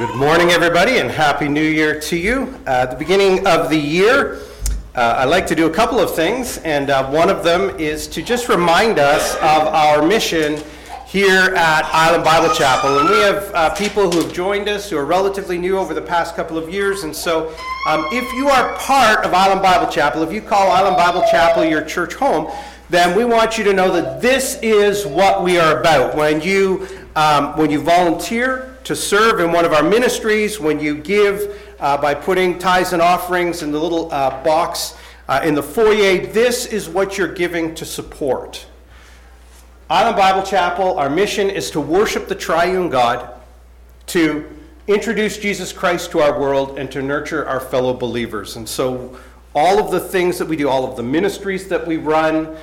Good morning, everybody, and Happy New Year to you. At the beginning of the year, I like to do a couple of things, and one of them is to just remind us of our mission here at Island Bible Chapel. And we have people who have joined us who are relatively new over the past couple of years, and so if you are part of Island Bible Chapel, if you call Island Bible Chapel your church home, then we want you to know that this is what we are about. When you volunteer to serve in one of our ministries, when you give by putting tithes and offerings in the little box in the foyer, this is what you're giving to support. Island Bible Chapel, our mission is to worship the triune God, to introduce Jesus Christ to our world, and to nurture our fellow believers. And so all of the things that we do, all of the ministries that we run,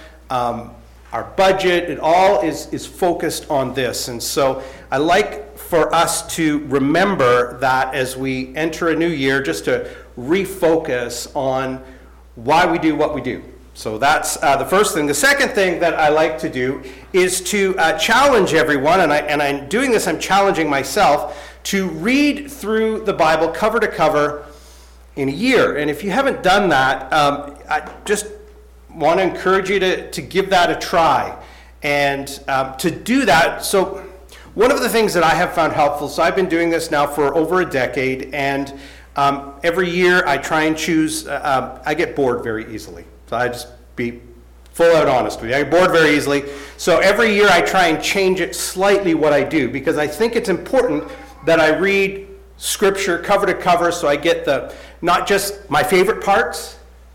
our budget, it all is focused on this. And so I like for us to remember that as we enter a new year, just to refocus on why we do what we do. So that's the first thing. The second thing that I like to do is to challenge everyone, and I'm doing this, I'm challenging myself, to read through the Bible cover to cover in a year. And if you haven't done that, I just want to encourage you to give that a try. And to do that, so one of the things that I have found helpful, so I've been doing this now for over a decade, and every year I try and choose, I get bored very easily. So I just be full out honest with you. I get bored very easily. So every year I try and change it slightly what I do, because I think it's important that I read Scripture cover to cover, so I get not just my favorite parts,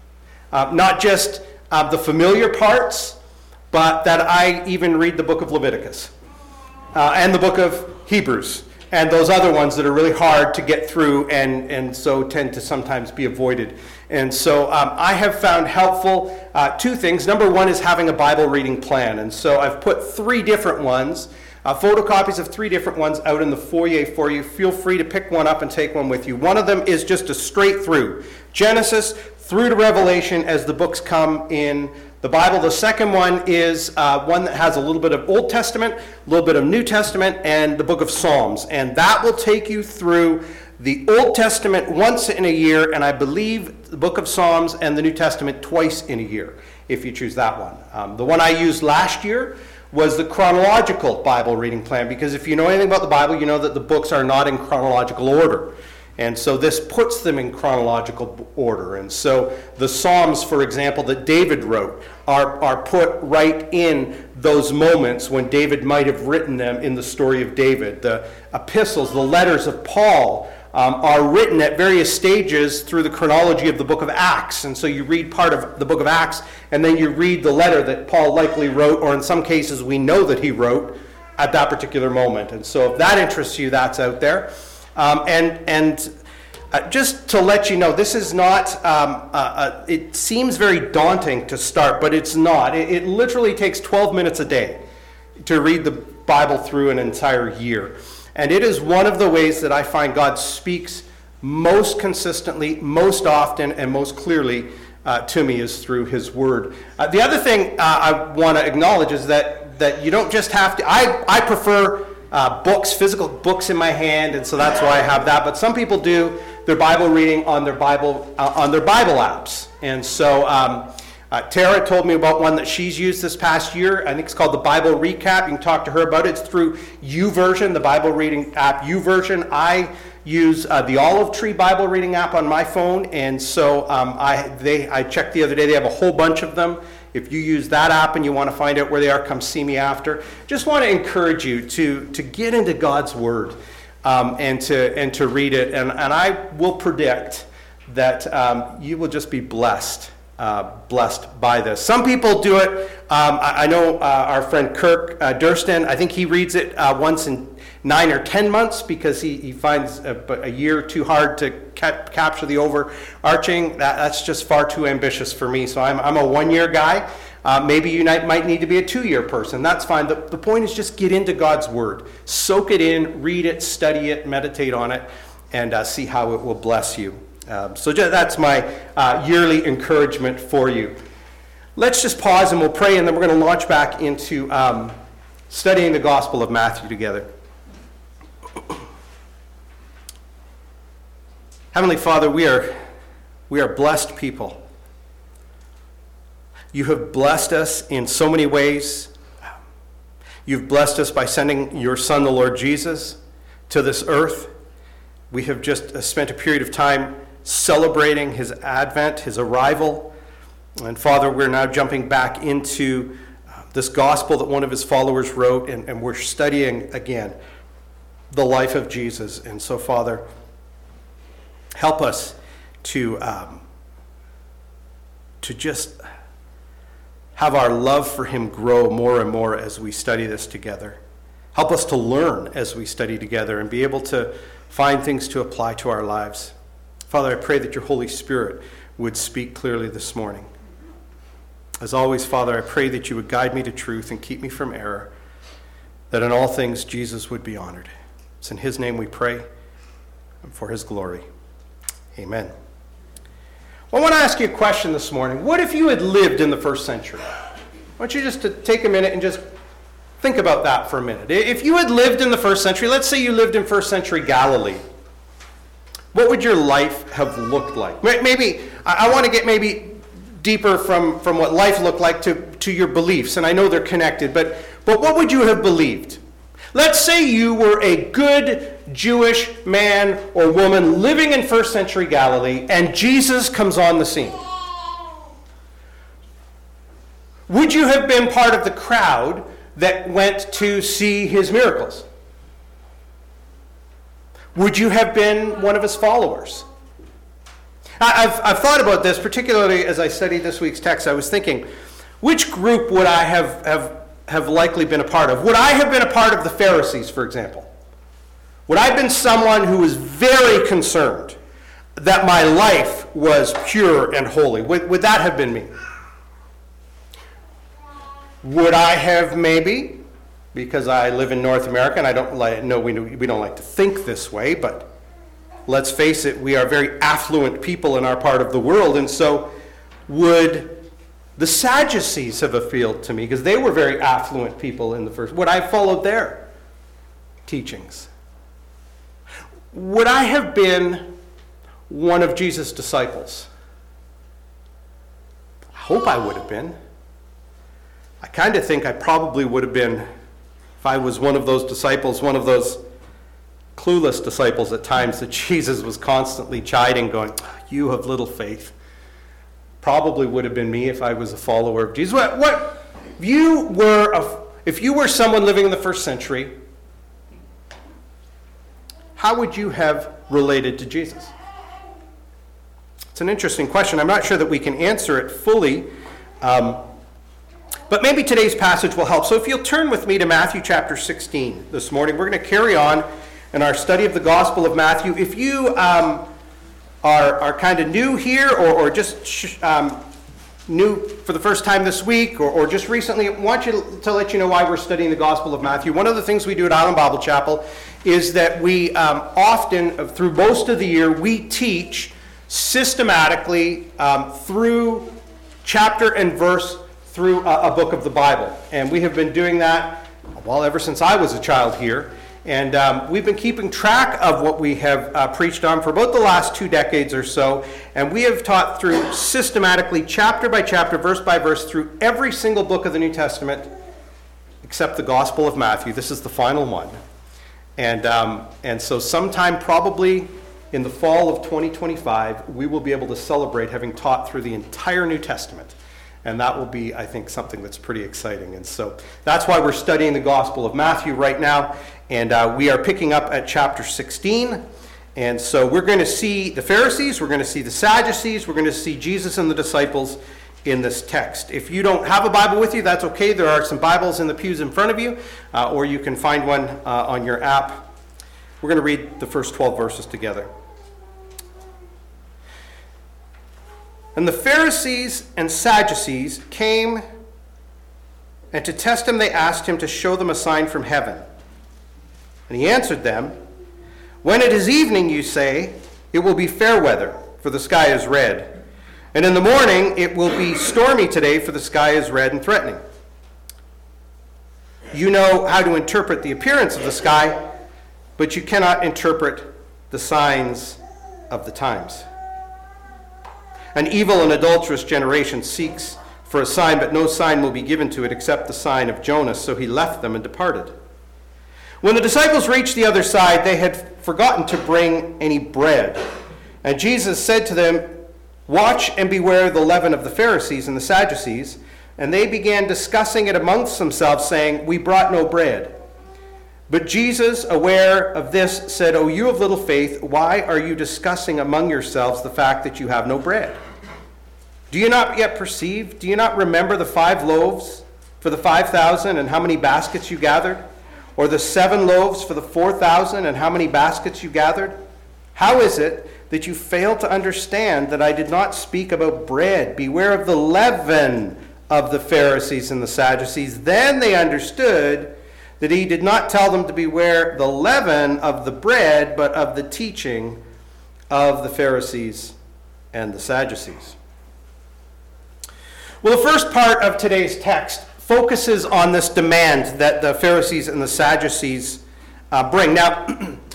not just the familiar parts, but that I even read the book of Leviticus and the book of Hebrews and those other ones that are really hard to get through and so tend to sometimes be avoided. And so I have found helpful two things. Number one is having a Bible reading plan. And so I've put three different ones, photocopies of three different ones out in the foyer for you. Feel free to pick one up and take one with you. One of them is just a straight through Genesis through to Revelation as the books come in the Bible. The second one is one that has a little bit of Old Testament, a little bit of New Testament, and the book of Psalms. And that will take you through the Old Testament once in a year, and I believe the book of Psalms and the New Testament twice in a year, if you choose that one. The one I used last year was the chronological Bible reading plan, because if you know anything about the Bible, you know that the books are not in chronological order. And so this puts them in chronological order. And so the Psalms, for example, that David wrote are put right in those moments when David might have written them in the story of David. The epistles, the letters of Paul are written at various stages through the chronology of the book of Acts. And so you read part of the book of Acts, and then you read the letter that Paul likely wrote, or in some cases we know that he wrote at that particular moment. And so if that interests you, that's out there. Just to let you know, this is not, it seems very daunting to start, but it's not. It literally takes 12 minutes a day to read the Bible through an entire year. And it is one of the ways that I find God speaks most consistently, most often, and most clearly to me is through His Word. The other thing I want to acknowledge is that you don't just have to, I prefer books, physical books in my hand, and so that's why I have that. But some people do their Bible reading on their Bible apps. And so Tara told me about one that she's used this past year. I think it's called the Bible Recap. You can talk to her about it. It's through YouVersion, the Bible reading app YouVersion. I use the Olive Tree Bible reading app on my phone, and so I checked the other day. They have a whole bunch of them. If you use that app and you want to find out where they are, come see me after. Just want to encourage you to get into God's Word and to read it. And I will predict that you will just be blessed by this. Some people do it. I know our friend Kirk Durston, I think he reads it once in 9 or 10 months because he finds a year too hard to capture the overarching. That's just far too ambitious for me. So I'm a 1-year guy. Maybe you might need to be a 2-year person. That's fine. The point is just get into God's Word. Soak it in, read it, study it, meditate on it, and see how it will bless you. So that's my yearly encouragement for you. Let's just pause and we'll pray, and then we're going to launch back into studying the Gospel of Matthew together. Heavenly Father, we are blessed people. You have blessed us in so many ways. You've blessed us by sending your Son, the Lord Jesus, to this earth. We have just spent a period of time celebrating his advent, his arrival. And Father, we're now jumping back into this gospel that one of his followers wrote, and we're studying again the life of Jesus. And so, Father, help us to just have our love for him grow more and more as we study this together. Help us to learn as we study together and be able to find things to apply to our lives. Father, I pray that your Holy Spirit would speak clearly this morning. As always, Father, I pray that you would guide me to truth and keep me from error, that in all things Jesus would be honored. It's in his name we pray, and for his glory. Amen. Well, I want to ask you a question this morning. What if you had lived in the first century? I want you just to take a minute and just think about that for a minute. If you had lived in the first century, let's say you lived in first century Galilee, what would your life have looked like? Maybe, I want to get maybe deeper from what life looked like to your beliefs, and I know they're connected, but what would you have believed? Let's say you were a good Jewish man or woman living in first century Galilee, and Jesus comes on the scene. Would you have been part of the crowd that went to see his miracles? Would you have been one of his followers? I've thought about this, particularly as I studied this week's text. I was thinking, which group would I have likely been a part of? Would I have been a part of the Pharisees, for example? Would I have been someone who was very concerned that my life was pure and holy? Would that have been me? Would I have maybe, because I live in North America, and I don't we don't like to think this way, but let's face it, we are very affluent people in our part of the world, and so would the Sadducees have appealed to me, because they were very affluent people in the first. Would I have followed their teachings? Would I have been one of Jesus' disciples? I hope I would have been. I kind of think I probably would have been, if I was one of those disciples, one of those clueless disciples at times that Jesus was constantly chiding, going, "You have little faith." Probably would have been me if I was a follower of Jesus. If you were someone living in the first century, how would you have related to Jesus? It's an interesting question. I'm not sure that we can answer it fully, but maybe today's passage will help. So if you'll turn with me to Matthew chapter 16 this morning, we're going to carry on in our study of the Gospel of Matthew. If you are kind of new here or just new for the first time this week or just recently, I want to let you know why we're studying the Gospel of Matthew. One of the things we do at Island Bible Chapel is that we often, through most of the year, we teach systematically through chapter and verse through a book of the Bible. And we have been doing that, ever since I was a child here. And we've been keeping track of what we have preached on for about the last 2 decades or so. And we have taught through systematically, chapter by chapter, verse by verse, through every single book of the New Testament, except the Gospel of Matthew. This is the final one. And so sometime probably in the fall of 2025, we will be able to celebrate having taught through the entire New Testament. And that will be, I think, something that's pretty exciting. And so that's why we're studying the Gospel of Matthew right now. And we are picking up at chapter 16. And so we're going to see the Pharisees, we're going to see the Sadducees, we're going to see Jesus and the disciples in this text. If you don't have a Bible with you, that's okay. There are some Bibles in the pews in front of you, or you can find one on your app. We're going to read the first 12 verses together. And the Pharisees and Sadducees came, and to test him they asked him to show them a sign from heaven. And he answered them, "When it is evening, you say, it will be fair weather, for the sky is red. And in the morning it will be stormy today, for the sky is red and threatening. You know how to interpret the appearance of the sky, but you cannot interpret the signs of the times. An evil and adulterous generation seeks for a sign, but no sign will be given to it except the sign of Jonas. So he left them and departed. When the disciples reached the other side, they had forgotten to bring any bread. And Jesus said to them, "Watch and beware the leaven of the Pharisees and the Sadducees." And they began discussing it amongst themselves, saying, "We brought no bread." But Jesus, aware of this, said, "O you of little faith, why are you discussing among yourselves the fact that you have no bread? Do you not yet perceive? Do you not remember the 5 loaves for the 5,000 and how many baskets you gathered? Or the 7 loaves for the 4,000 and how many baskets you gathered? How is it that you fail to understand that I did not speak about bread? Beware of the leaven of the Pharisees and the Sadducees." Then they understood that he did not tell them to beware the leaven of the bread, but of the teaching of the Pharisees and the Sadducees. Well, the first part of today's text focuses on this demand that the Pharisees and the Sadducees bring. Now,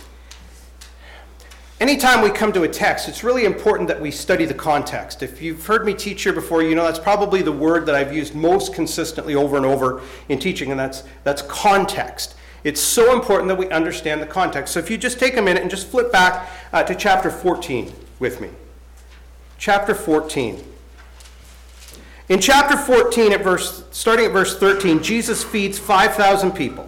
anytime we come to a text, it's really important that we study the context. If you've heard me teach here before, you know that's probably the word that I've used most consistently over and over in teaching, and that's context. It's so important that we understand the context. So if you just take a minute and just flip back to chapter 14 with me. Chapter 14. In chapter 14, starting at verse 13, Jesus feeds 5,000 people.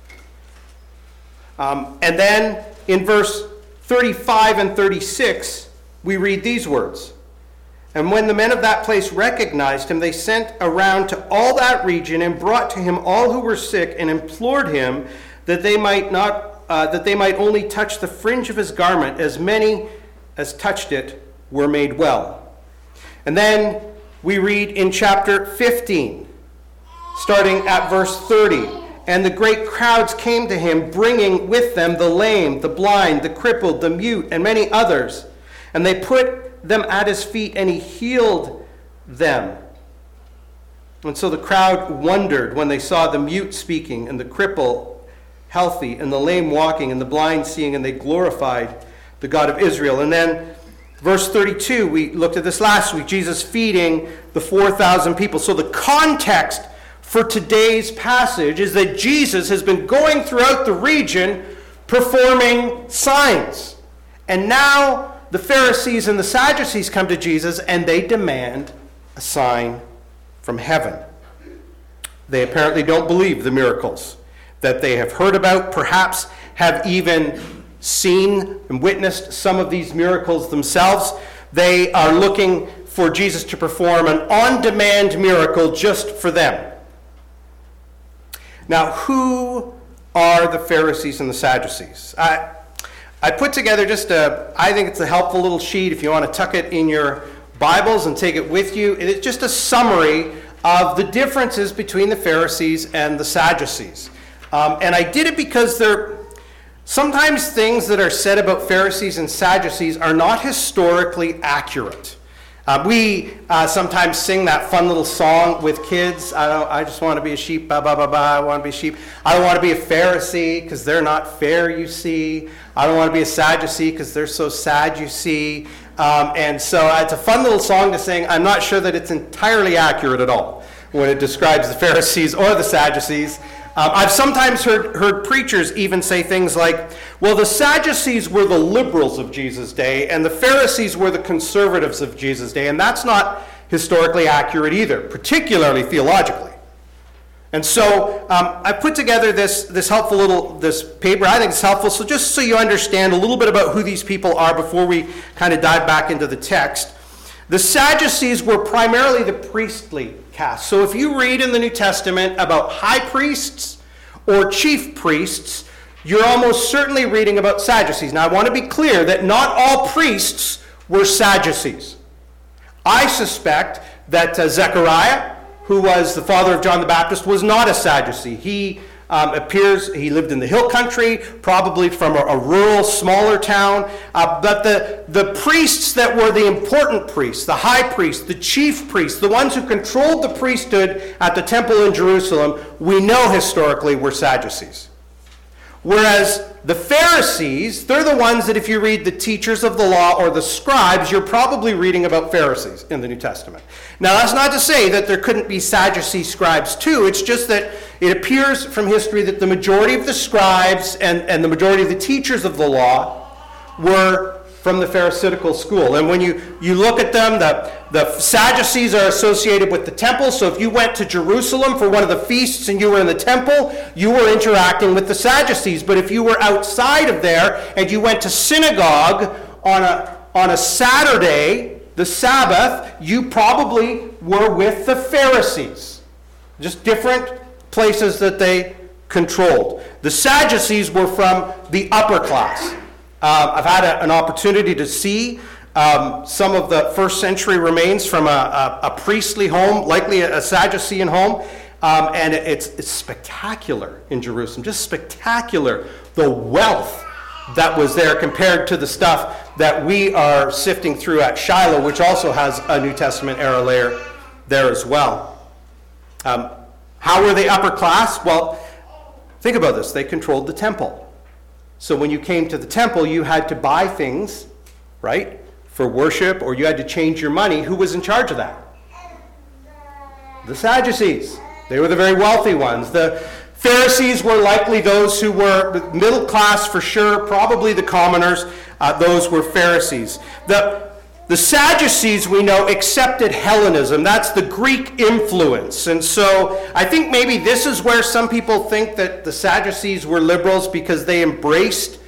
And then in verse 35 and 36, we read these words. "And when the men of that place recognized him, they sent around to all that region and brought to him all who were sick and implored him that they might only touch the fringe of his garment. As many as touched it were made well." And then we read in chapter 15, starting at verse 30. "And the great crowds came to him, bringing with them the lame, the blind, the crippled, the mute, and many others. And they put them at his feet, and he healed them. And so the crowd wondered when they saw the mute speaking, and the cripple healthy, and the lame walking, and the blind seeing, and they glorified the God of Israel." And then verse 32, we looked at this last week, Jesus feeding the 4,000 people. So the context for today's passage is that Jesus has been going throughout the region performing signs. And now the Pharisees and the Sadducees come to Jesus and they demand a sign from heaven. They apparently don't believe the miracles that they have heard about, perhaps have even seen and witnessed some of these miracles themselves. They are looking for Jesus to perform an on-demand miracle just for them. Now, who are the Pharisees and the Sadducees? I put together I think it's a helpful little sheet if you want to tuck it in your Bibles and take it with you. It's just a summary of the differences between the Pharisees and the Sadducees. And I did it because sometimes things that are said about Pharisees and Sadducees are not historically accurate. We sometimes sing that fun little song with kids. I just want to be a sheep, ba ba ba ba, I want to be a sheep. I don't want to be a Pharisee because they're not fair, you see. I don't want to be a Sadducee because they're so sad, you see. And so it's a fun little song to sing. I'm not sure that it's entirely accurate at all when it describes the Pharisees or the Sadducees. I've sometimes heard preachers even say things like, well, the Sadducees were the liberals of Jesus' day, and the Pharisees were the conservatives of Jesus' day, and that's not historically accurate either, particularly theologically. And so I put together this helpful this paper. I think it's helpful, so just so you understand a little bit about who these people are before we kind of dive back into the text. The Sadducees were primarily the priestly caste. So if you read in the New Testament about high priests or chief priests, you're almost certainly reading about Sadducees. Now I want to be clear that not all priests were Sadducees. I suspect that Zechariah, who was the father of John the Baptist, was not a Sadducee. He lived in the hill country, probably from a rural, smaller town. But the priests that were the important priests, the high priests, the chief priests, the ones who controlled the priesthood at the temple in Jerusalem, we know historically were Sadducees. Whereas the Pharisees, they're the ones that if you read the teachers of the law or the scribes, you're probably reading about Pharisees in the New Testament. Now, that's not to say that there couldn't be Sadducee scribes too. It's just that it appears from history that the majority of the scribes and the majority of the teachers of the law were from the Pharisaical school. And when you look at them, the Sadducees are associated with the temple. So if you went to Jerusalem for one of the feasts and you were in the temple, you were interacting with the Sadducees. But if you were outside of there and you went to synagogue on a Saturday, the Sabbath, you probably were with the Pharisees. Just different places that they controlled. The Sadducees were from the upper class. I've had an opportunity to see some of the first century remains from a priestly home, likely a Sadducean home, and it's spectacular in Jerusalem, just spectacular, the wealth that was there compared to the stuff that we are sifting through at Shiloh, which also has a New Testament era layer there as well. How were they upper class? Well, think about this. They controlled the temple. So when you came to the temple, you had to buy things, right, for worship, or you had to change your money. Who was in charge of that? The Sadducees. They were the very wealthy ones. The Pharisees were likely those who were middle class for sure, probably the commoners. Those were Pharisees. The Sadducees, we know, accepted Hellenism. That's the Greek influence. And so I think maybe this is where some people think that the Sadducees were liberals, because they embraced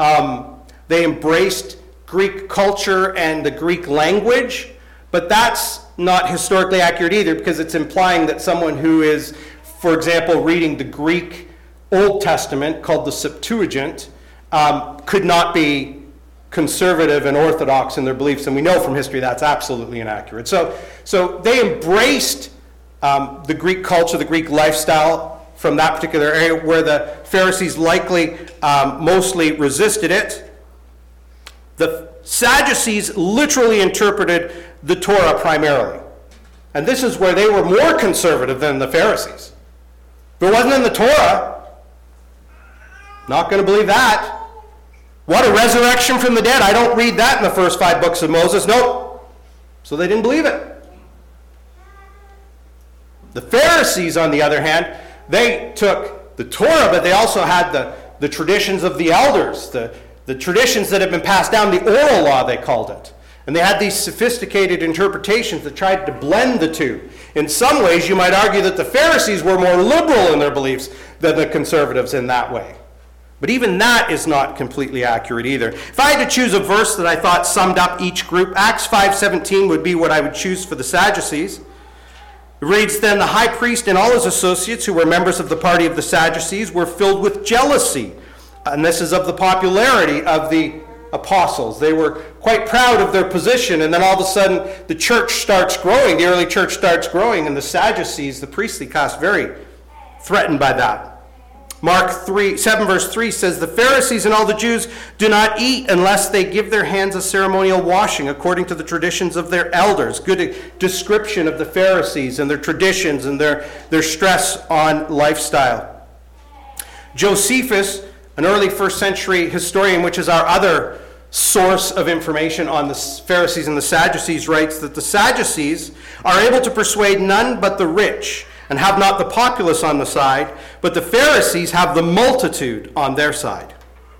Greek culture and the Greek language. But that's not historically accurate either, because it's implying that someone who is, for example, reading the Greek Old Testament, called the Septuagint, could not be conservative and orthodox in their beliefs, and we know from history that's absolutely inaccurate. So they embraced the Greek culture, the Greek lifestyle from that particular area, where the Pharisees likely mostly resisted it. The Sadducees literally interpreted the Torah primarily, and this is where they were more conservative than the Pharisees. If it wasn't in the Torah, not going to believe that. What, a resurrection from the dead? I don't read that in the first 5 books of Moses. Nope. So they didn't believe it. The Pharisees, on the other hand, they took the Torah, but they also had the traditions of the elders, the traditions that had been passed down, the oral law, they called it. And they had these sophisticated interpretations that tried to blend the two. In some ways, you might argue that the Pharisees were more liberal in their beliefs than the conservatives in that way. But even that is not completely accurate either. If I had to choose a verse that I thought summed up each group, Acts 5:17 would be what I would choose for the Sadducees. It reads, "Then the high priest and all his associates, who were members of the party of the Sadducees, were filled with jealousy." And this is of the popularity of the apostles. They were quite proud of their position, and then all of a sudden the church starts growing, the early church starts growing, and the Sadducees, the priestly caste, very threatened by that. Mark 7 verse 3 says, "The Pharisees and all the Jews do not eat unless they give their hands a ceremonial washing according to the traditions of their elders." Good description of the Pharisees and their traditions and their stress on lifestyle. Josephus, an early first century historian, which is our other source of information on the Pharisees and the Sadducees, writes that the Sadducees are able to persuade none but the rich, and have not the populace on the side, but the Pharisees have the multitude on their side.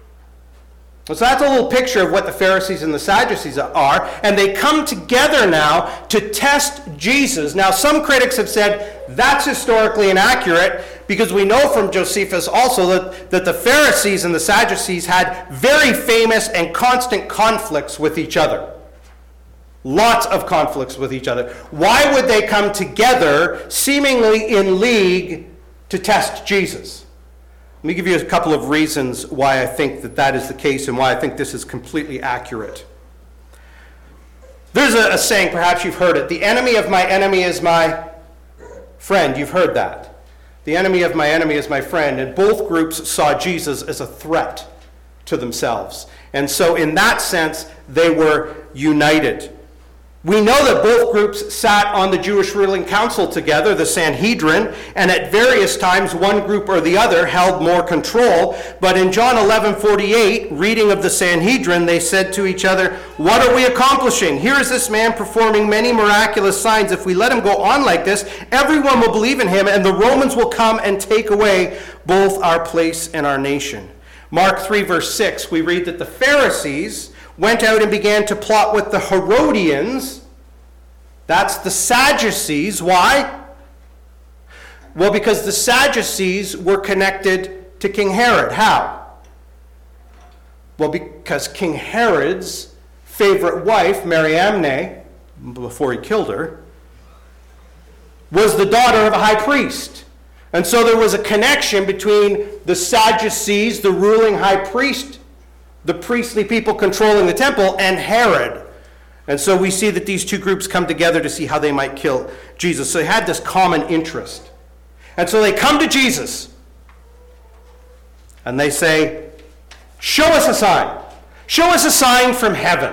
So that's a little picture of what the Pharisees and the Sadducees are, and they come together now to test Jesus. Now, some critics have said that's historically inaccurate, because we know from Josephus also that the Pharisees and the Sadducees had very famous and constant conflicts with each other. Lots of conflicts with each other. Why would they come together, seemingly in league, to test Jesus? Let me give you a couple of reasons why I think that is the case and why I think this is completely accurate. There's a saying, perhaps you've heard it, "The enemy of my enemy is my friend." You've heard that. The enemy of my enemy is my friend. And both groups saw Jesus as a threat to themselves. And so in that sense, they were united. We know that both groups sat on the Jewish ruling council together, the Sanhedrin, and at various times one group or the other held more control. But in John 11:48, reading of the Sanhedrin, they said to each other, "What are we accomplishing? Here is this man performing many miraculous signs. If we let him go on like this, everyone will believe in him, and the Romans will come and take away both our place and our nation." Mark 3 verse 6, we read that the Pharisees went out and began to plot with the Herodians. That's the Sadducees. Why? Well, because the Sadducees were connected to King Herod. How? Well, because King Herod's favorite wife, Mariamne, before he killed her, was the daughter of a high priest. And so there was a connection between the Sadducees, the ruling high priest, the priestly people controlling the temple, and Herod. And so we see that these two groups come together to see how they might kill Jesus. So they had this common interest. And so they come to Jesus. And they say, "Show us a sign. Show us a sign from heaven."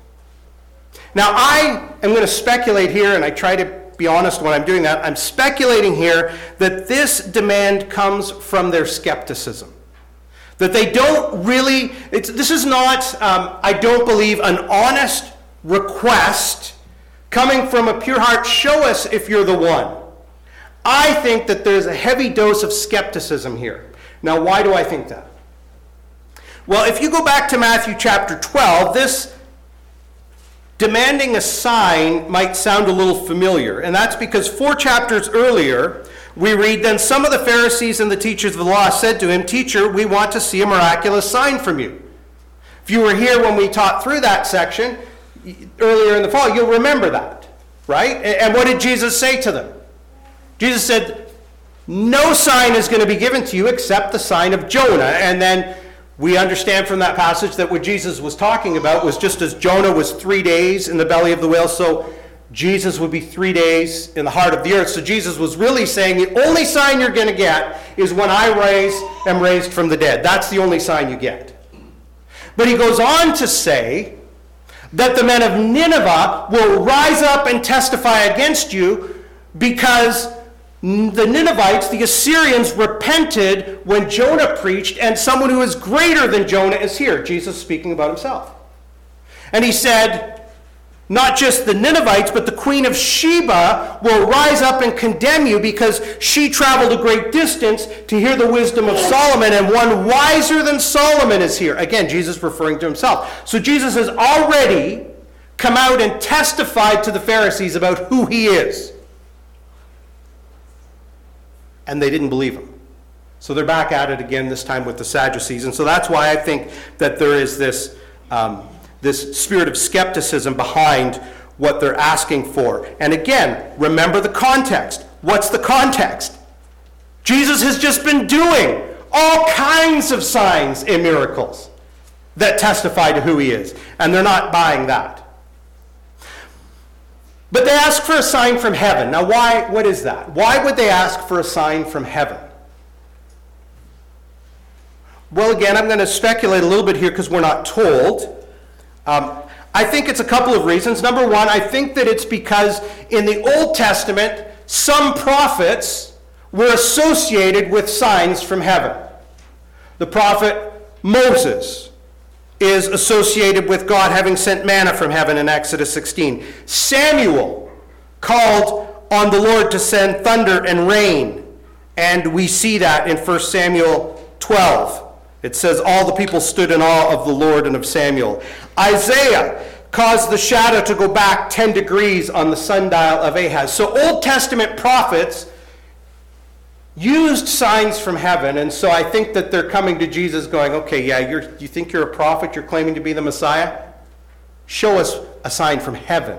Now I am going to speculate here, and I try to be honest when I'm doing that. I'm speculating here that this demand comes from their skepticism. That they don't really, this is not, I don't believe, an honest request coming from a pure heart, "Show us if you're the one." I think that there's a heavy dose of skepticism here. Now, why do I think that? Well, if you go back to Matthew chapter 12, this demanding a sign might sound a little familiar. And that's because 4 chapters earlier, we read, "Then some of the Pharisees and the teachers of the law said to him, 'Teacher, we want to see a miraculous sign from you.'" If you were here when we taught through that section earlier in the fall, you'll remember that, right? And what did Jesus say to them? Jesus said, "No sign is going to be given to you except the sign of Jonah." And then we understand from that passage that what Jesus was talking about was just as Jonah was 3 days in the belly of the whale, so Jesus would be 3 days in the heart of the earth. So Jesus was really saying the only sign you're going to get is when I am raised from the dead. That's the only sign you get. But he goes on to say that the men of Nineveh will rise up and testify against you because the Ninevites, the Assyrians, repented when Jonah preached, and someone who is greater than Jonah is here. Jesus speaking about himself. And he said, not just the Ninevites, but the queen of Sheba will rise up and condemn you because she traveled a great distance to hear the wisdom of Solomon, and one wiser than Solomon is here. Again, Jesus referring to himself. So Jesus has already come out and testified to the Pharisees about who he is. And they didn't believe him. So they're back at it again, this time with the Sadducees. And so that's why I think that there is this spirit of skepticism behind what they're asking for. And again, remember the context. What's the context? Jesus has just been doing all kinds of signs and miracles that testify to who he is. And they're not buying that. But they ask for a sign from heaven. Now, what is that? Why would they ask for a sign from heaven? Well, again, I'm going to speculate a little bit here because we're not told. I think it's a couple of reasons. Number one, I think that it's because in the Old Testament, some prophets were associated with signs from heaven. The prophet Moses is associated with God having sent manna from heaven in Exodus 16. Samuel called on the Lord to send thunder and rain, and we see that in 1 Samuel 12. It says, all the people stood in awe of the Lord and of Samuel. Isaiah caused the shadow to go back 10 degrees on the sundial of Ahaz. So Old Testament prophets used signs from heaven, and so I think that they're coming to Jesus going, okay, yeah, you think you're a prophet, you're claiming to be the Messiah? Show us a sign from heaven.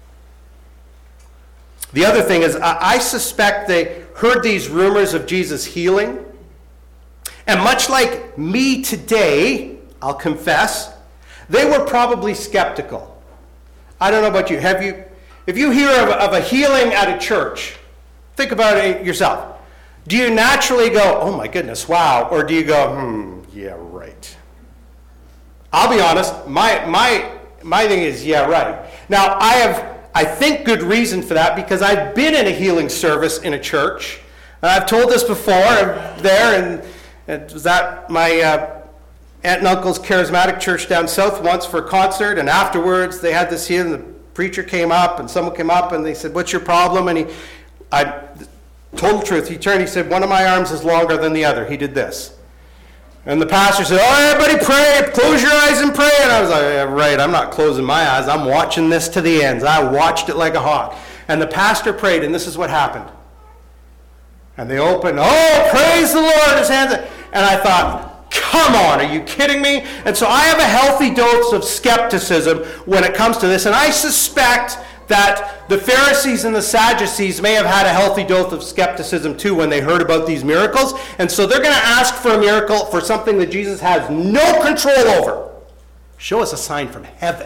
The other thing is, I suspect they heard these rumors of Jesus healing, and much like me today, I'll confess, they were probably skeptical. I don't know about you. If you hear of a healing at a church, think about it yourself. Do you naturally go, oh my goodness, wow? Or do you go, yeah, right? I'll be honest, my thing is, yeah, right. Now, I have I think good reason for that, because I've been in a healing service in a church. I've told this before. I'm there, and it was at my aunt and uncle's charismatic church down south once for a concert, and afterwards they had this healing. The preacher came up, and someone came up, and they said, "What's your problem?" And total truth, he turned, he said, "One of my arms is longer than the other." He did this. And the pastor said, "Oh, everybody pray, close your eyes and pray." And I was like, "Yeah, right, I'm not closing my eyes. I'm watching this to the ends." I watched it like a hawk. And the pastor prayed, and this is what happened. And they opened, "Oh, praise the Lord," his hands. And I thought, come on, are you kidding me? And so I have a healthy dose of skepticism when it comes to this. And I suspect that the Pharisees and the Sadducees may have had a healthy dose of skepticism too when they heard about these miracles. And so they're going to ask for a miracle for something that Jesus has no control over. Show us a sign from heaven.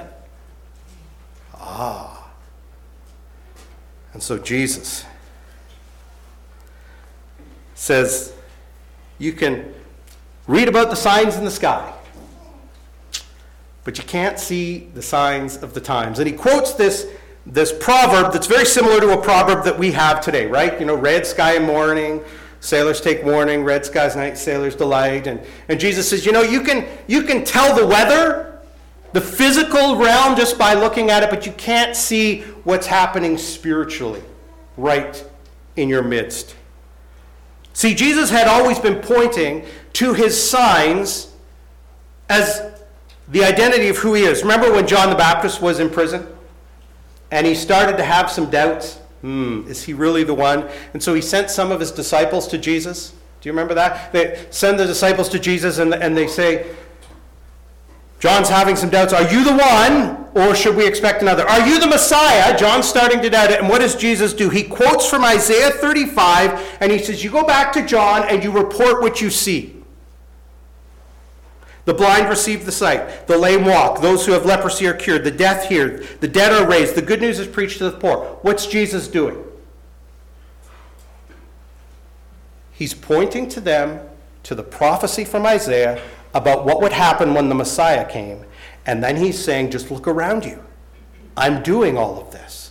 And so Jesus says, you can read about the signs in the sky, but you can't see the signs of the times. And he quotes this proverb that's very similar to a proverb that we have today, right? You know, red sky in morning, sailors take warning, red skies night, sailors delight. And Jesus says, you know, you can tell the weather, the physical realm, just by looking at it, but you can't see what's happening spiritually right in your midst. See, Jesus had always been pointing to his signs as the identity of who he is. Remember when John the Baptist was in prison? And he started to have some doubts. Is he really the one? And so he sent some of his disciples to Jesus. Do you remember that? They send the disciples to Jesus and they say, John's having some doubts. Are you the one, or should we expect another? Are you the Messiah? John's starting to doubt it. And what does Jesus do? He quotes from Isaiah 35, and he says, you go back to John and you report what you see. The blind receive the sight, the lame walk, those who have leprosy are cured, the deaf hear, the dead are raised, the good news is preached to the poor. What's Jesus doing? He's pointing to them to the prophecy from Isaiah about what would happen when the Messiah came. And then he's saying, just look around you. I'm doing all of this.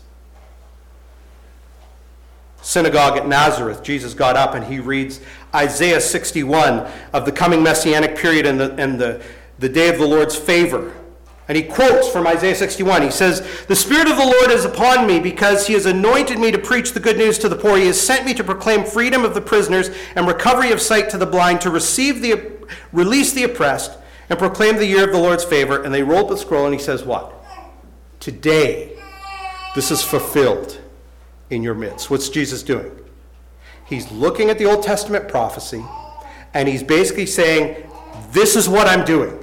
Synagogue at Nazareth, Jesus got up and he reads Isaiah 61 of the coming messianic period and the day of the Lord's favor. And he quotes from Isaiah 61. He says, the Spirit of the Lord is upon me because he has anointed me to preach the good news to the poor. He has sent me to proclaim freedom of the prisoners and recovery of sight to the blind, to release the oppressed and proclaim the year of the Lord's favor. And they roll up the scroll and he says what? Today, this is fulfilled in your midst. What's Jesus doing? He's looking at the Old Testament prophecy and he's basically saying, this is what I'm doing.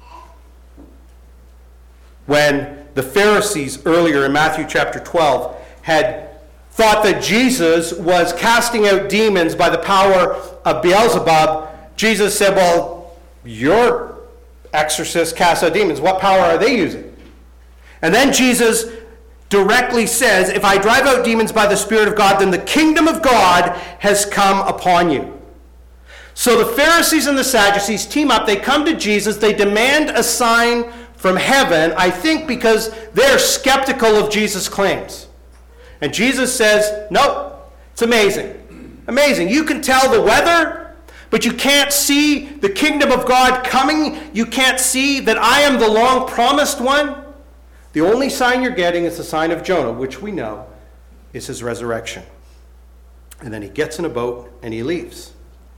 When the Pharisees earlier in Matthew chapter 12 had thought that Jesus was casting out demons by the power of Beelzebub, Jesus said, well, your exorcists cast out demons. What power are they using? And then Jesus directly says, if I drive out demons by the Spirit of God, then the kingdom of God has come upon you. So the Pharisees and the Sadducees team up. They come to Jesus. They demand a sign from heaven, I think because they're skeptical of Jesus' claims. And Jesus says, nope, it's amazing. Amazing. You can tell the weather, but you can't see the kingdom of God coming. You can't see that I am the long-promised one. The only sign you're getting is the sign of Jonah, which we know is his resurrection. And then he gets in a boat and he leaves.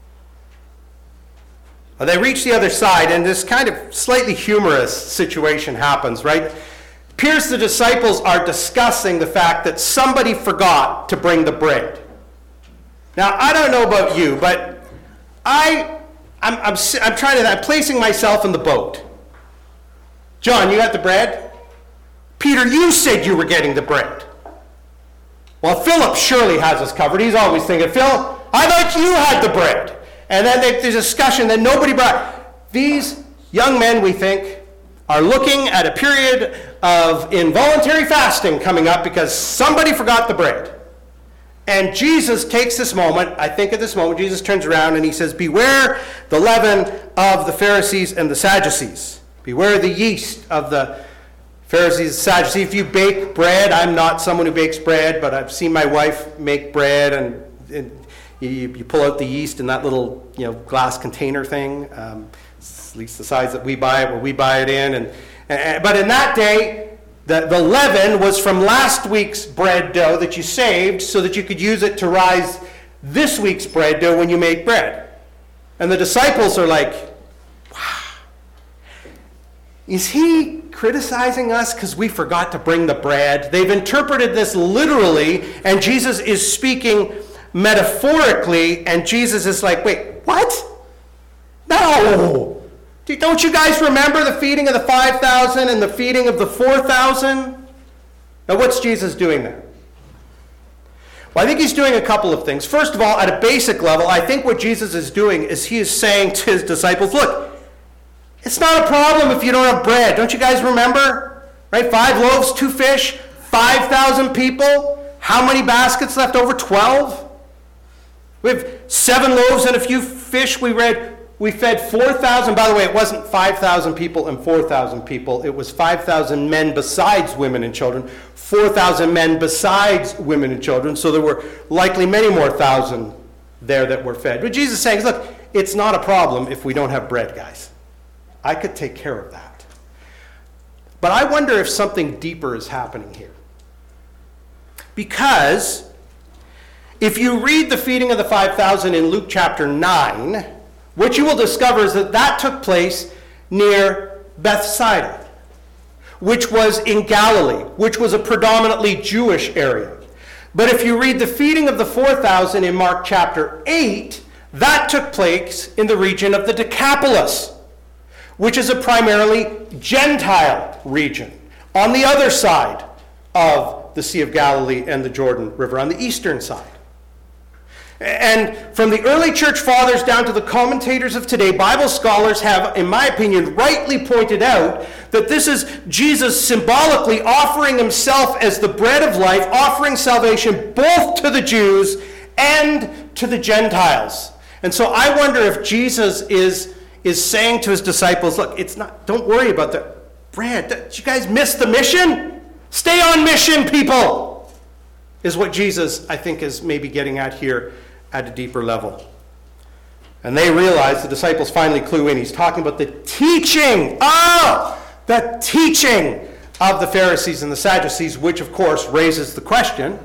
They reach the other side, and this kind of slightly humorous situation happens, right? It appears the disciples are discussing the fact that somebody forgot to bring the bread. Now, I don't know about you, but I'm placing myself in the boat. John, you got the bread? Peter, you said you were getting the bread. Well, Philip surely has us covered. He's always thinking, Phil, I thought you had the bread. And then there's a discussion that nobody brought. These young men, we think, are looking at a period of involuntary fasting coming up because somebody forgot the bread. And Jesus takes this moment. I think at this moment, Jesus turns around and he says, beware the leaven of the Pharisees and the Sadducees. Beware the yeast of the Pharisees, Sadducees. If you bake bread, I'm not someone who bakes bread, but I've seen my wife make bread, and you pull out the yeast in that little glass container thing. At least the size that we buy it, where we buy it in. But in that day, the leaven was from last week's bread dough that you saved so that you could use it to rise this week's bread dough when you make bread. And the disciples are like, wow, is he criticizing us because we forgot to bring the bread? They've interpreted this literally, and Jesus is speaking metaphorically, and Jesus is like, wait, what? No! Don't you guys remember the feeding of the 5,000 and the feeding of the 4,000? Now, what's Jesus doing there? Well, I think he's doing a couple of things. First of all, at a basic level, I think what Jesus is doing is he is saying to his disciples, look, it's not a problem if you don't have bread. Don't you guys remember? Right? 5 loaves, 2 fish, 5,000 people. How many baskets left over? 12? We have 7 loaves and a few fish. We fed 4,000. By the way, it wasn't 5,000 people and 4,000 people. It was 5,000 men besides women and children. 4,000 men besides women and children. So there were likely many more thousand there that were fed. But Jesus is saying, look, it's not a problem if we don't have bread, guys. I could take care of that. But I wonder if something deeper is happening here. Because if you read the feeding of the 5,000 in Luke chapter 9, what you will discover is that took place near Bethsaida, which was in Galilee, which was a predominantly Jewish area. But if you read the feeding of the 4,000 in Mark chapter 8, that took place in the region of the Decapolis, which is a primarily Gentile region, on the other side of the Sea of Galilee and the Jordan River, on the eastern side. And from the early church fathers down to the commentators of today, Bible scholars have, in my opinion, rightly pointed out that this is Jesus symbolically offering himself as the bread of life, offering salvation both to the Jews and to the Gentiles. And so I wonder if Jesus is saying to his disciples, look, don't worry about the bread. Did you guys miss the mission? Stay on mission, people, is what Jesus, I think, is maybe getting at here at a deeper level. And they realize, the disciples finally clue in. He's talking about the teaching of the Pharisees and the Sadducees, which, of course, raises the question,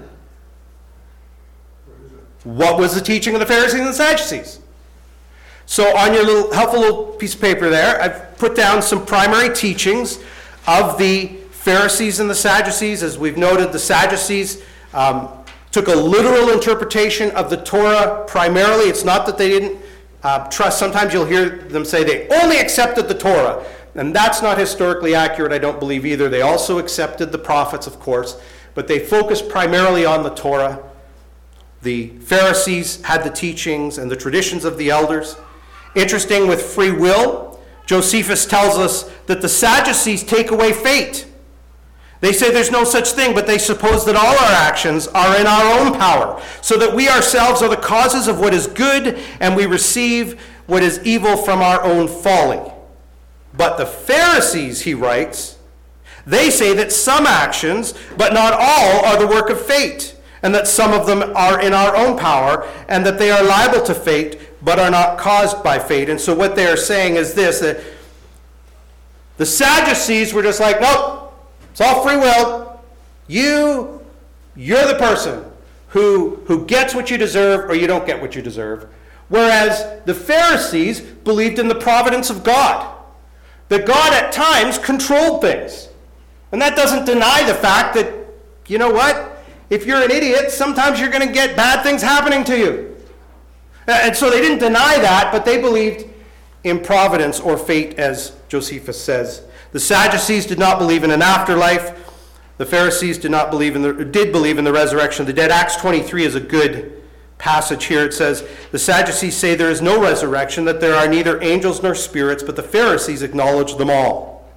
what was the teaching of the Pharisees and the Sadducees? So on your helpful little piece of paper there, I've put down some primary teachings of the Pharisees and the Sadducees. As we've noted, the Sadducees took a literal interpretation of the Torah primarily. It's not that they didn't trust. Sometimes you'll hear them say they only accepted the Torah. And that's not historically accurate, I don't believe either. They also accepted the prophets, of course. But they focused primarily on the Torah. The Pharisees had the teachings and the traditions of the elders. Interesting, with free will, Josephus tells us that the Sadducees take away fate. They say there's no such thing, but they suppose that all our actions are in our own power, so that we ourselves are the causes of what is good, and we receive what is evil from our own folly. But the Pharisees, he writes, they say that some actions, but not all, are the work of fate, and that some of them are in our own power, and that they are liable to fate, but are not caused by fate. And so what they are saying is this, that the Sadducees were just like, nope, it's all free will. You're the person who gets what you deserve, or you don't get what you deserve. Whereas the Pharisees believed in the providence of God, that God at times controlled things. And that doesn't deny the fact that, you know what? If you're an idiot, sometimes you're going to get bad things happening to you. And so they didn't deny that, but they believed in providence or fate, as Josephus says. The Sadducees did not believe in an afterlife. The Pharisees did believe in the resurrection of the dead. Acts 23 is a good passage here. It says, the Sadducees say there is no resurrection, that there are neither angels nor spirits, but the Pharisees acknowledge them all.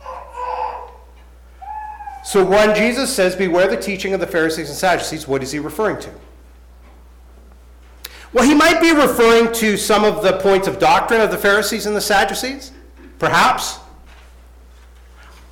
So when Jesus says, beware the teaching of the Pharisees and Sadducees, what is he referring to? Well, he might be referring to some of the points of doctrine of the Pharisees and the Sadducees, perhaps.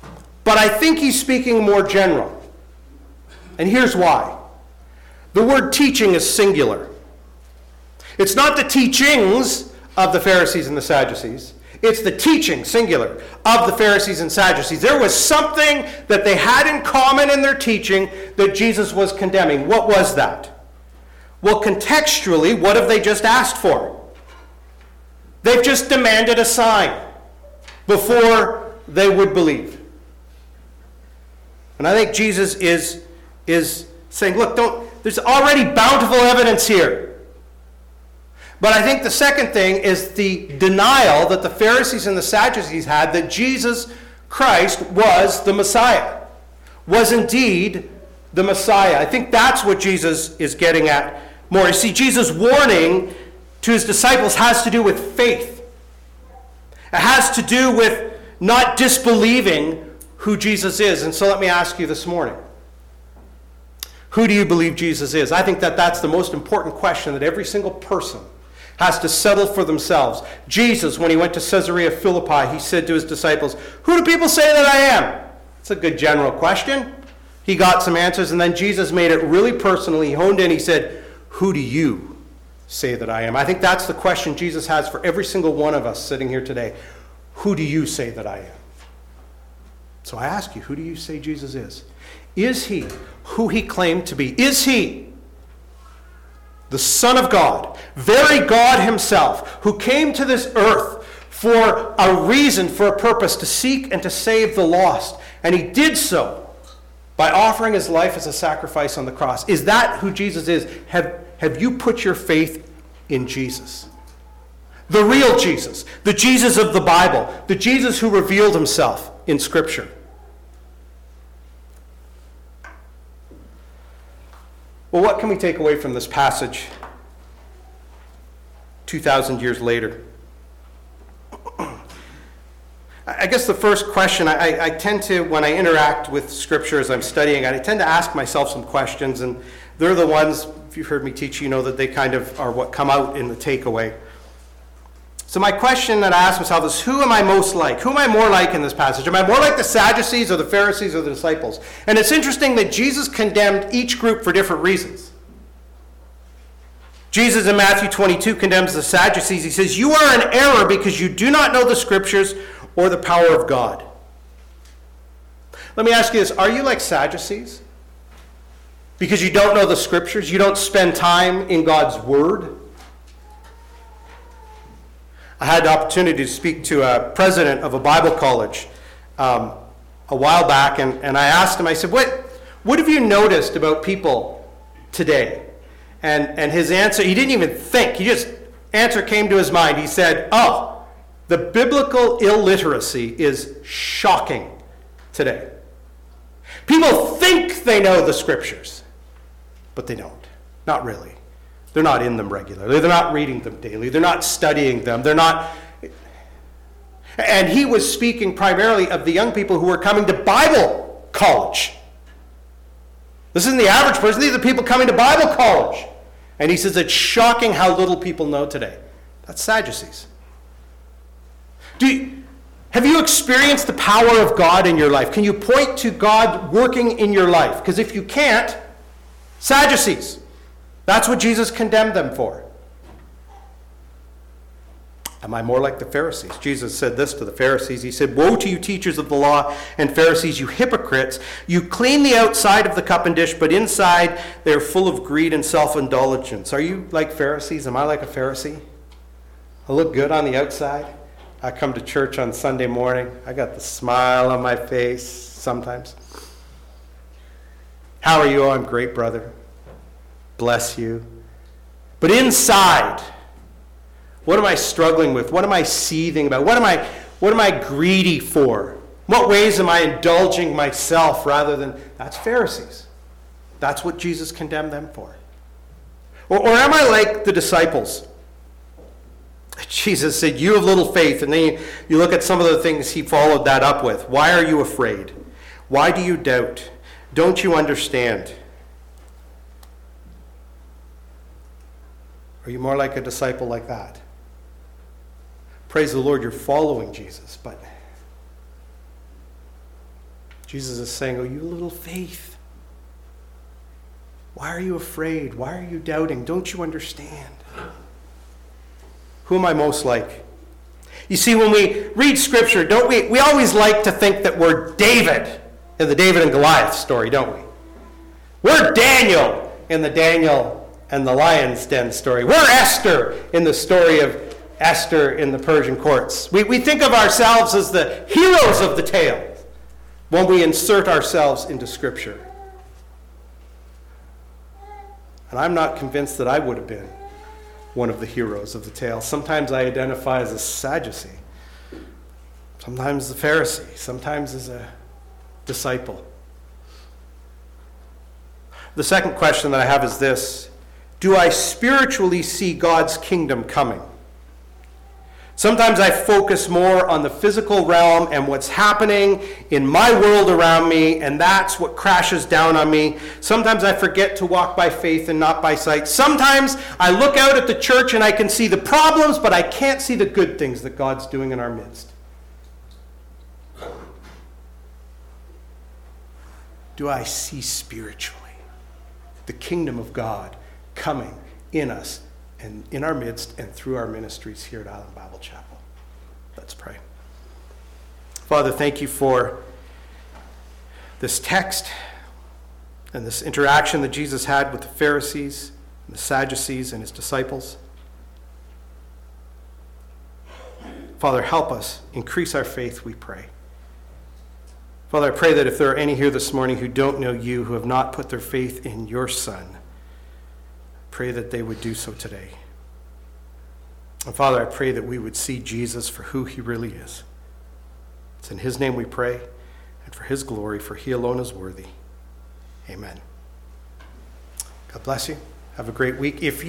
But I think he's speaking more general. And here's why. The word teaching is singular. It's not the teachings of the Pharisees and the Sadducees. It's the teaching, singular, of the Pharisees and Sadducees. There was something that they had in common in their teaching that Jesus was condemning. What was that? Well, contextually, what have they just asked for? They've just demanded a sign before they would believe. And I think Jesus is saying, look, there's already bountiful evidence here. But I think the second thing is the denial that the Pharisees and the Sadducees had that Jesus Christ was the Messiah, was indeed the Messiah. I think that's what Jesus is getting at more. You see, Jesus' warning to his disciples has to do with faith. It has to do with not disbelieving who Jesus is. And so let me ask you this morning, who do you believe Jesus is? I think that that's the most important question that every single person has to settle for themselves. Jesus, when he went to Caesarea Philippi, he said to his disciples, who do people say that I am? It's a good general question. He got some answers, and then Jesus made it really personal. He honed in, he said, who do you say that I am? I think that's the question Jesus has for every single one of us sitting here today. Who do you say that I am? So I ask you, who do you say Jesus is? Is he who he claimed to be? Is he the Son of God, very God himself, who came to this earth for a reason, for a purpose, to seek and to save the lost? And he did so by offering his life as a sacrifice on the cross. Is that who Jesus is? Have you put your faith in Jesus? The real Jesus, the Jesus of the Bible, the Jesus who revealed himself in Scripture. Well, what can we take away from this passage 2,000 years later? I guess the first question, I tend to, when I interact with Scripture as I'm studying, I tend to ask myself some questions, and they're the ones, if you've heard me teach, you know that they kind of are what come out in the takeaway. So my question that I ask myself is, who am I most like? Who am I more like in this passage? Am I more like the Sadducees or the Pharisees or the disciples? And it's interesting that Jesus condemned each group for different reasons. Jesus in Matthew 22 condemns the Sadducees. He says, you are in error because you do not know the Scriptures or the power of God. Let me ask you this. Are you like Sadducees? Because you don't know the Scriptures? You don't spend time in God's Word? I had the opportunity to speak to a president of a Bible college a while back, and I asked him, I said, what have you noticed about people today? And his answer, he didn't even think, answer came to his mind. He said, the biblical illiteracy is shocking today. People think they know the Scriptures, but they don't. Not really. They're not in them regularly. They're not reading them daily. They're not studying them. They're not. And he was speaking primarily of the young people who are coming to Bible college. This isn't the average person. These are people coming to Bible college. And he says it's shocking how little people know today. That's Sadducees. Have you experienced the power of God in your life? Can you point to God working in your life? Because if you can't, Sadducees. That's what Jesus condemned them for. Am I more like the Pharisees? Jesus said this to the Pharisees. He said, woe to you, teachers of the law and Pharisees, you hypocrites. You clean the outside of the cup and dish, but inside they're full of greed and self-indulgence. Are you like Pharisees? Am I like a Pharisee? I look good on the outside. I come to church on Sunday morning. I got the smile on my face sometimes. How are you? Oh, I'm great, brother. Bless you. But inside, what am I struggling with? What am I seething about? What am I greedy for? What ways am I indulging myself rather than... That's Pharisees. That's what Jesus condemned them for. Or am I like the disciples? Jesus said, you have little faith. And then you look at some of the things he followed that up with. Why are you afraid? Why do you doubt? Don't you understand? Are you more like a disciple like that? Praise the Lord, you're following Jesus, but Jesus is saying, oh, you little faith. Why are you afraid? Why are you doubting? Don't you understand? Who am I most like? You see, when we read Scripture, don't we always like to think that we're David in the David and Goliath story, don't we? We're Daniel in the Daniel and the lion's den story. We're Esther in the story of Esther in the Persian courts. We think of ourselves as the heroes of the tale when we insert ourselves into Scripture. And I'm not convinced that I would have been one of the heroes of the tale. Sometimes I identify as a Sadducee, sometimes a Pharisee, sometimes as a disciple. The second question that I have is this: do I spiritually see God's kingdom coming? Sometimes I focus more on the physical realm and what's happening in my world around me, and that's what crashes down on me. Sometimes I forget to walk by faith and not by sight. Sometimes I look out at the church and I can see the problems, but I can't see the good things that God's doing in our midst. Do I see spiritually the kingdom of God coming in us and in our midst and through our ministries here at Island Bible Chapel? Let's pray. Father, thank you for this text and this interaction that Jesus had with the Pharisees and the Sadducees and his disciples. Father, help us increase our faith, we pray. Father, I pray that if there are any here this morning who don't know you, who have not put their faith in your Son, pray that they would do so today. And Father, I pray that we would see Jesus for who he really is. It's in his name we pray, and for his glory, for he alone is worthy. Amen. God bless you. Have a great week. If you